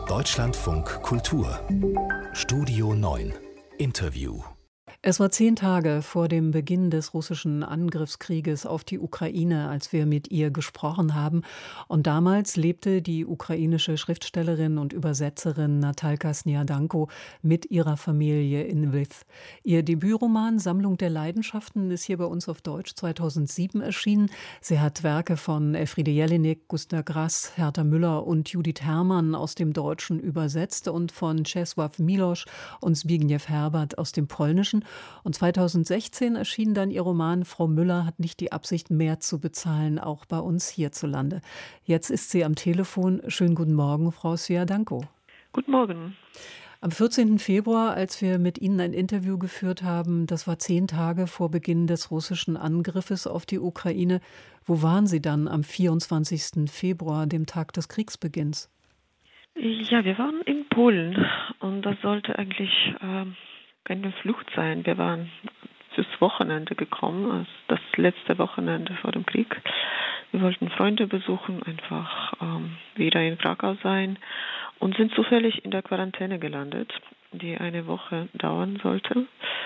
Deutschlandfunk Kultur Studio 9 Interview. Es war 10 Tage vor dem Beginn des russischen Angriffskrieges auf die Ukraine, als wir mit ihr gesprochen haben. Und damals lebte die ukrainische Schriftstellerin und Übersetzerin Natalka Sniadanko mit ihrer Familie in Lviv. Ihr Debütroman Sammlung der Leidenschaften ist hier bei uns auf Deutsch 2007 erschienen. Sie hat Werke von Elfriede Jelinek, Günter Grass, Herta Müller und Judith Herrmann aus dem Deutschen übersetzt und von Czesław Miłosz und Zbigniew Herbert aus dem Polnischen. Und 2016 erschien dann ihr Roman Frau Müller hat nicht die Absicht, mehr zu bezahlen, auch bei uns hierzulande. Jetzt ist sie am Telefon. Schönen guten Morgen, Frau Sniadanko. Guten Morgen. Am 14. Februar, als wir mit Ihnen ein Interview geführt haben, das war 10 Tage vor Beginn des russischen Angriffes auf die Ukraine. Wo waren Sie dann am 24. Februar, dem Tag des Kriegsbeginns? Ja, wir waren in Polen und das sollte eigentlich keine Flucht sein. Wir waren fürs Wochenende gekommen, das letzte Wochenende vor dem Krieg. Wir wollten Freunde besuchen, einfach wieder in Krakau sein und sind zufällig in der Quarantäne gelandet, die eine Woche dauern sollte.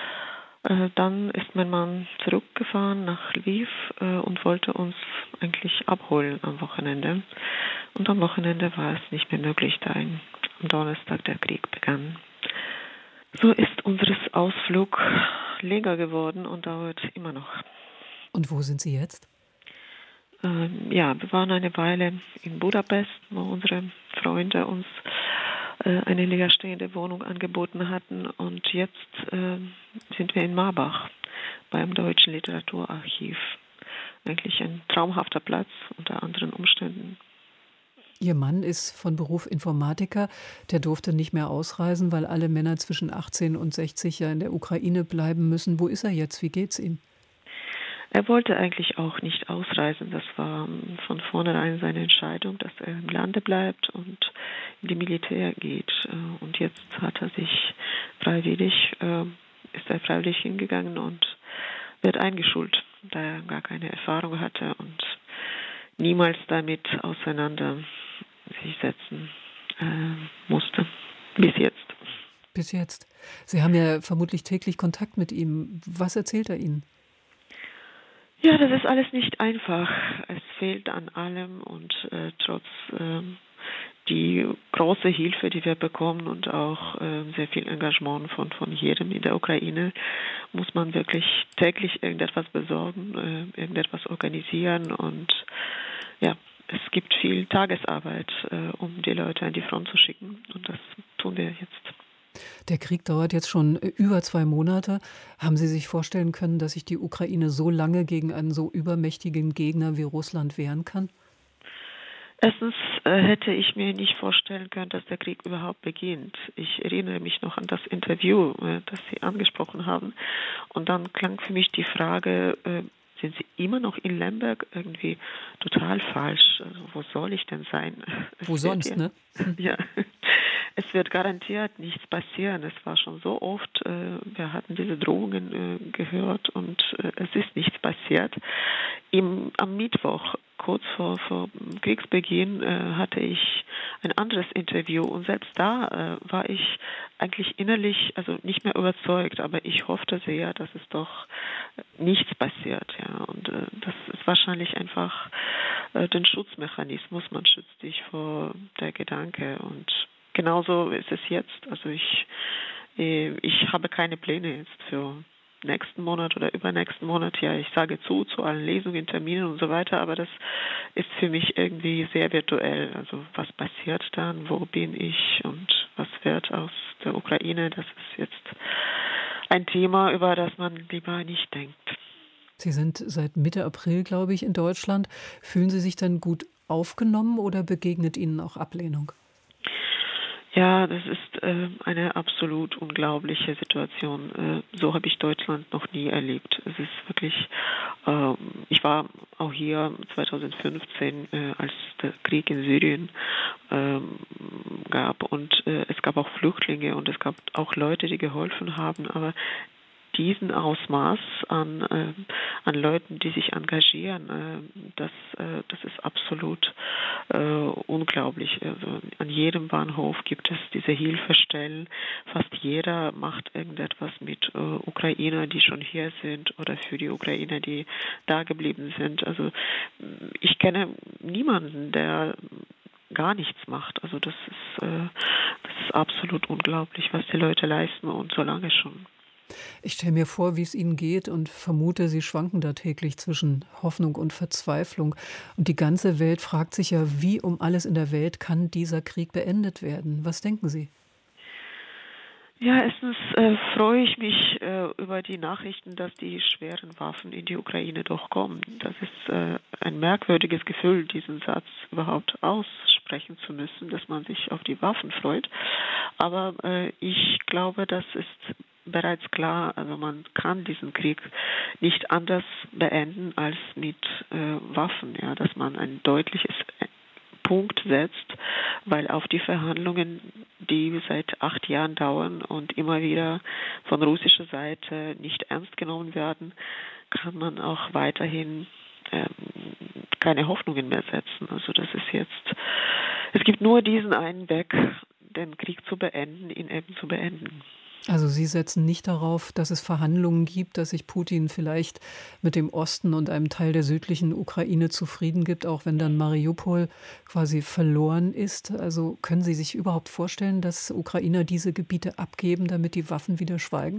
Dann ist mein Mann zurückgefahren nach Lviv und wollte uns eigentlich abholen am Wochenende. Und am Wochenende war es nicht mehr möglich, da am Donnerstag der Krieg begann. So ist unser Ausflug länger geworden und dauert immer noch. Und wo sind Sie jetzt? Ja, wir waren eine Weile in Budapest, wo unsere Freunde uns eine leerstehende Wohnung angeboten hatten. Und jetzt sind wir in Marbach beim Deutschen Literaturarchiv. Eigentlich ein traumhafter Platz unter anderen Umständen. Ihr Mann ist von Beruf Informatiker. Der durfte nicht mehr ausreisen, weil alle Männer zwischen 18 und 60 ja in der Ukraine bleiben müssen. Wo ist er jetzt? Wie geht's ihm? Er wollte eigentlich auch nicht ausreisen. Das war von vornherein seine Entscheidung, dass er im Lande bleibt und in die Militär geht. Und jetzt hat er sich ist er freiwillig hingegangen und wird eingeschult, da er gar keine Erfahrung hatte und niemals damit auseinander sich setzen musste. Bis jetzt. Bis jetzt. Sie haben ja vermutlich täglich Kontakt mit ihm. Was erzählt er Ihnen? Ja, das ist alles nicht einfach. Es fehlt an allem und trotz die große Hilfe, die wir bekommen und auch sehr viel Engagement von jedem in der Ukraine, muss man wirklich täglich irgendetwas besorgen, irgendetwas organisieren und ja, es gibt viel Tagesarbeit, um die Leute an die Front zu schicken und das tun wir jetzt. Der Krieg dauert jetzt schon über 2 Monate. Haben Sie sich vorstellen können, dass sich die Ukraine so lange gegen einen so übermächtigen Gegner wie Russland wehren kann? Erstens hätte ich mir nicht vorstellen können, dass der Krieg überhaupt beginnt. Ich erinnere mich noch an das Interview, das Sie angesprochen haben. Und dann klang für mich die Frage, sind Sie immer noch in Lemberg? Irgendwie total falsch. Also, wo soll ich denn sein? Wo sonst, ne? Ja, es wird garantiert nichts passieren. Es war schon so oft, wir hatten diese Drohungen gehört und es ist nichts passiert. Am Mittwoch, kurz vor Kriegsbeginn, hatte ich ein anderes Interview und selbst da war ich eigentlich innerlich, also nicht mehr überzeugt, aber ich hoffte sehr, dass es doch nichts passiert. Ja. Und das ist wahrscheinlich einfach den Schutzmechanismus, man schützt sich vor der Gedanke und genauso ist es jetzt. Also ich habe keine Pläne jetzt für nächsten Monat oder übernächsten Monat. Ja, ich sage zu allen Lesungen, Terminen und so weiter, aber das ist für mich irgendwie sehr virtuell. Also was passiert dann, wo bin ich und was wird aus der Ukraine? Das ist jetzt ein Thema, über das man lieber nicht denkt. Sie sind seit Mitte April, glaube ich, in Deutschland. Fühlen Sie sich dann gut aufgenommen oder begegnet Ihnen auch Ablehnung? Ja, das ist eine absolut unglaubliche Situation. So habe ich Deutschland noch nie erlebt. Es ist wirklich, ich war auch hier 2015, als der Krieg in Syrien gab und es gab auch Flüchtlinge und es gab auch Leute, die geholfen haben, aber diesen Ausmaß an Leuten, die sich engagieren, das ist absolut unglaublich. Also an jedem Bahnhof gibt es diese Hilfestellen. Fast jeder macht irgendetwas mit Ukrainer, die schon hier sind, oder für die Ukrainer, die da geblieben sind. Also ich kenne niemanden, der gar nichts macht. Also das ist absolut unglaublich, was die Leute leisten, und so lange schon. Ich stelle mir vor, wie es Ihnen geht und vermute, Sie schwanken da täglich zwischen Hoffnung und Verzweiflung. Und die ganze Welt fragt sich ja, wie um alles in der Welt kann dieser Krieg beendet werden? Was denken Sie? Ja, erstens freue ich mich über die Nachrichten, dass die schweren Waffen in die Ukraine doch kommen. Das ist ein merkwürdiges Gefühl, diesen Satz überhaupt aussprechen zu müssen, dass man sich auf die Waffen freut. Aber ich glaube, das ist bereits klar. Also man kann diesen Krieg nicht anders beenden als mit Waffen. Ja, dass man ein deutliches Punkt setzt, weil auf die Verhandlungen, die seit 8 Jahren dauern und immer wieder von russischer Seite nicht ernst genommen werden, kann man auch weiterhin keine Hoffnungen mehr setzen. Also das ist jetzt, es gibt nur diesen einen Weg, den Krieg zu beenden, ihn eben zu beenden. Also Sie setzen nicht darauf, dass es Verhandlungen gibt, dass sich Putin vielleicht mit dem Osten und einem Teil der südlichen Ukraine zufrieden gibt, auch wenn dann Mariupol quasi verloren ist. Also können Sie sich überhaupt vorstellen, dass Ukrainer diese Gebiete abgeben, damit die Waffen wieder schweigen?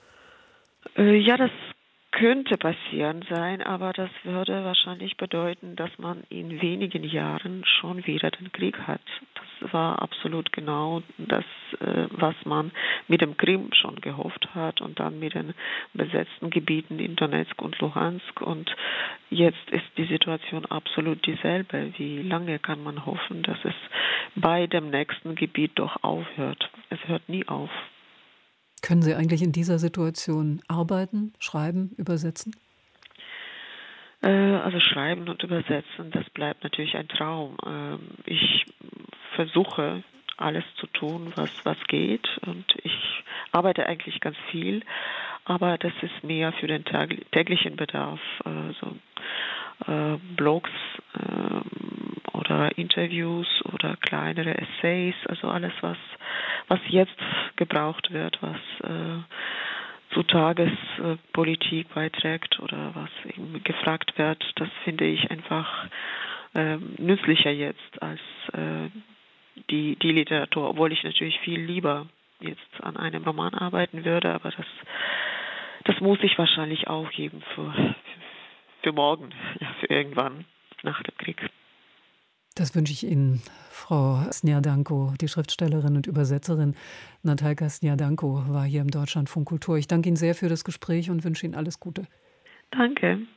Ja, das könnte passieren sein, aber das würde wahrscheinlich bedeuten, dass man in wenigen Jahren schon wieder den Krieg hat. Das war absolut genau das, was man mit dem Krim schon gehofft hat und dann mit den besetzten Gebieten in Donetsk und Luhansk. Und jetzt ist die Situation absolut dieselbe. Wie lange kann man hoffen, dass es bei dem nächsten Gebiet doch aufhört? Es hört nie auf. Können Sie eigentlich in dieser Situation arbeiten, schreiben, übersetzen? Also schreiben und übersetzen, das bleibt natürlich ein Traum. Ich versuche alles zu tun, was geht, und ich arbeite eigentlich ganz viel, aber das ist mehr für den täglichen Bedarf, Blogs oder Interviews oder kleinere Essays, also alles, was jetzt gebraucht wird, was zu Tagespolitik beiträgt oder was eben gefragt wird, das finde ich einfach nützlicher jetzt als die Literatur, obwohl ich natürlich viel lieber jetzt an einem Roman arbeiten würde, aber das muss ich wahrscheinlich aufgeben für morgen, ja, für irgendwann nach dem Krieg. Das wünsche ich Ihnen, Frau Sniadenko, die Schriftstellerin und Übersetzerin Natalka Sniadenko war hier im Deutschlandfunk Kultur. Ich danke Ihnen sehr für das Gespräch und wünsche Ihnen alles Gute. Danke.